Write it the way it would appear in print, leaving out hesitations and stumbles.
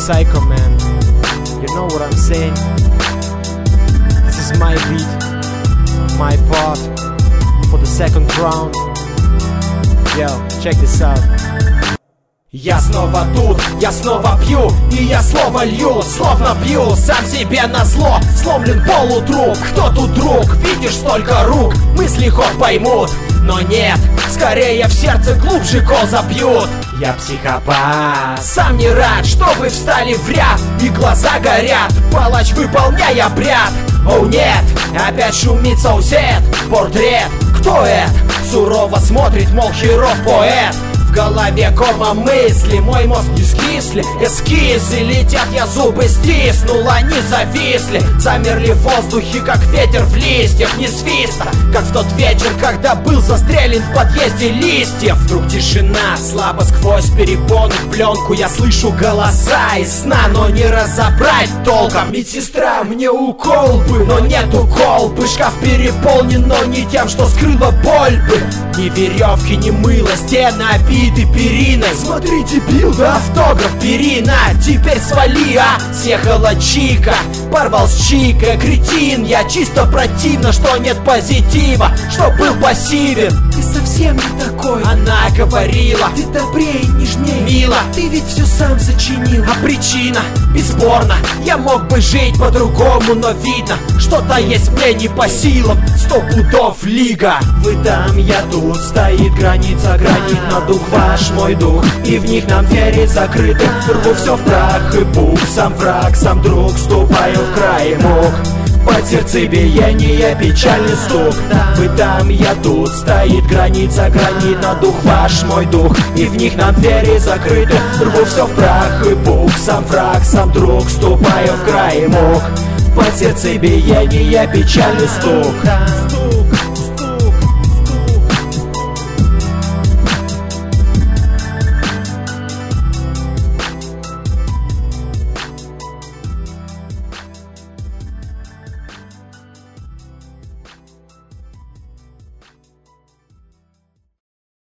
Psycho, man. You know what I'm saying? This is my beat, my part for the second round. Yo, check this out. Я снова тут, я снова пью, и я слово лью, словно бью сам себе назло. Сломлен полутруп, кто тут друг? Видишь, столько рук, мысли ход поймут. Но нет, скорее в сердце глубже кол забьют. Я психопат, сам не рад, что вы встали в ряд, и глаза горят, палач выполняя обряд. Оу нет, опять шумит соусет, портрет, кто это? Сурово смотрит, мол, херов поэт. В голове корма мысли, мой мозг не скисли. Эскизы летят, я зубы стиснул, они зависли. Замерли в воздухе, как ветер в листьях, не свиста. Как в тот вечер, когда был застрелен в подъезде листьев. Вдруг тишина, слабо сквозь перепоны в пленку. Я слышу голоса из сна, но не разобрать толком. Медсестра, мне укол бы, но нету колбы. Шкаф переполнен, но не тем, что скрыла боль бы. Ни веревки, ни мыла, стены обиты периной. Смотри, дебил, да автограф перина. Теперь свали, съехала чика, порвал с чика. Кретин, я чисто противно, что нет позитива, что был пассивен. Ты совсем не такой, она говорила. Ты добрее, нежнее, мило. Ты ведь все сам сочинил. А причина бесспорна. Я мог бы жить по-другому, но видно, что-то есть мне не по силам. 100 пудов лига. Вы там, я тут, стоит граница, гранит на дух ваш мой дух, и в них нам двери закрыты. Рву все в прах и пух, сам враг, сам друг, ступаю в край мук. Под сердцебиение печальный стук. Вы там, я тут, стоит граница, гранит на дух ваш мой дух, и в них нам двери закрыты. Рву все в прах и пух, сам враг, сам друг, ступаю в край мук. Под сердцебиение печальный стук.